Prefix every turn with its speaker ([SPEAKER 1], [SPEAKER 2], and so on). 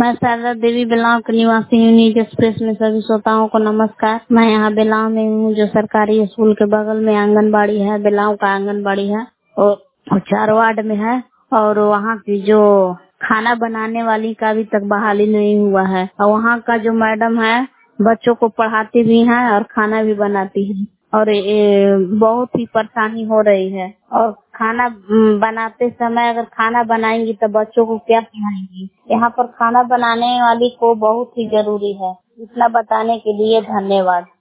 [SPEAKER 1] मैं शारदा देवी बेलाव की निवासी हूँ। न्यूज एक्सप्रेस में सभी श्रोताओं को नमस्कार। मैं यहाँ बेलाव में हूँ, जो सरकारी स्कूल के बगल में आंगनबाड़ी है, बेलाव का आंगनबाड़ी है और 4 वार्ड में है। और वहाँ की जो खाना बनाने वाली का अभी तक बहाली नहीं हुआ है, और वहाँ का जो मैडम है बच्चों को पढ़ाती भी है और खाना भी बनाती है, और बहुत ही परेशानी हो रही है। और खाना बनाते समय अगर खाना बनाएंगी तो बच्चों को क्या खिलाएंगी? यहाँ पर खाना बनाने वाली को बहुत ही जरूरी है। इतना बताने के लिए धन्यवाद।